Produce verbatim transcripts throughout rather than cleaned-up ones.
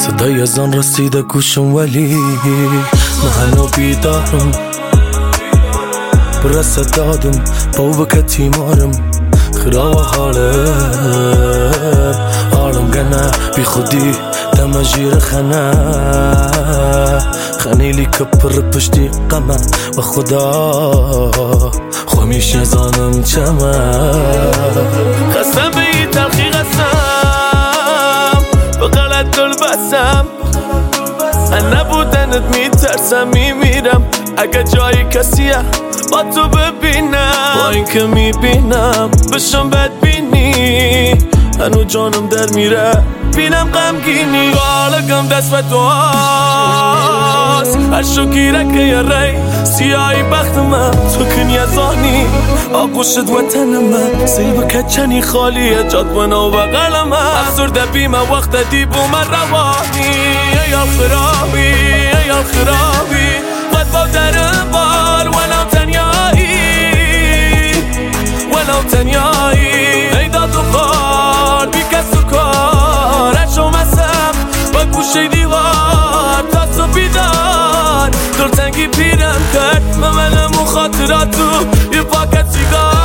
صدای ازان رسیده گوشم ولی من هنو بیدارم برسه دادم با وکتی مارم خراب حالم حالم گنه بی خودی دم جیر خنه خنیلی کپر پشتی قمه و خدا خمیش نزانم چمه خستم به این تلخی قسم به غلط دل بسم ان نبودنت میترسم میمیرم اگه جای کسیه با تو ببینم با این که میبینم بشم بدبینی هنو جانم در میره بینم غمگینی بالگم دست و تو هست هر شو گیره که یه ری سیاهی بخت من تو کنی ازانی آقوشت وطن من سیب کچنی خالیه جاد بنا و بغل من افسرده بیم وقت دیبو من روانی ایال خرابی ایال خرابی قد با درم بار ولو تنیایی ولو تنیایی ای داد و خار بی کس و کار اشو مسم با گوشه دیوار تا تو بیدار دلتنگی پیرم کرد ممنم و خاطراتو یه پاکت سیگار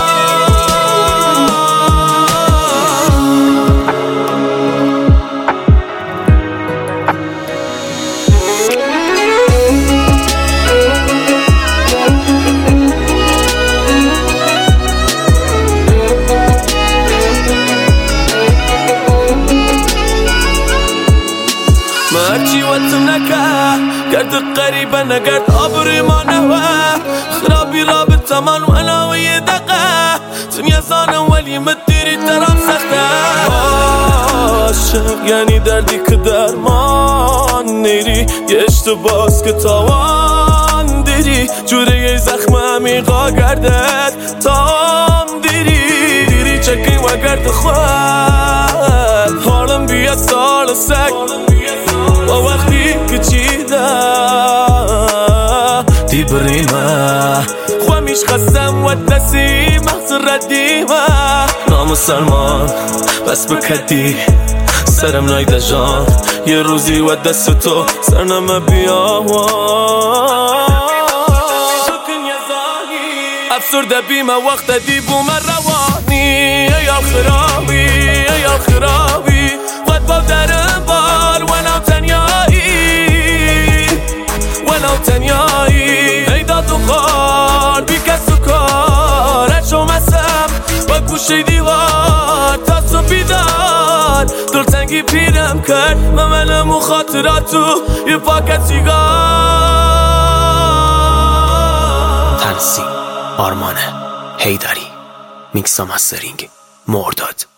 هرچی وطم نکه گرد قریبه نگرد آبروی ما نوه خرابی رابطه من وانا و یه دقه دنیا زانم ولی مدیری ترام سخته عاشق یعنی دردی که درمان نیری یه اشتباس که تاوان دیری جوره یه زخم عمیقا گردد تام دیری دیری چکی و گرد خود حالم بیاد سال سک و وقتی که چیده دی بریمه خوامیش خستم و دستی مغز ردیمه نامسلمان بس بکدی سرم نایده جان یه روزی و دست تو سرنمه بیاوان افسرده بیمه وقت دیبو من روانی ایال خرابی ایال خرابی قد با درم بار ولو تنیایی ولو تنیایی ای داد و خار بی کس و کار اشو مسم با گوشه دیوار تا تو بیدار دلتنگی پیرم کرد ممنم و خاطراتو یه پاکت سیگار تنظیم آرمان حیدری میکس و مسترینگ مرداد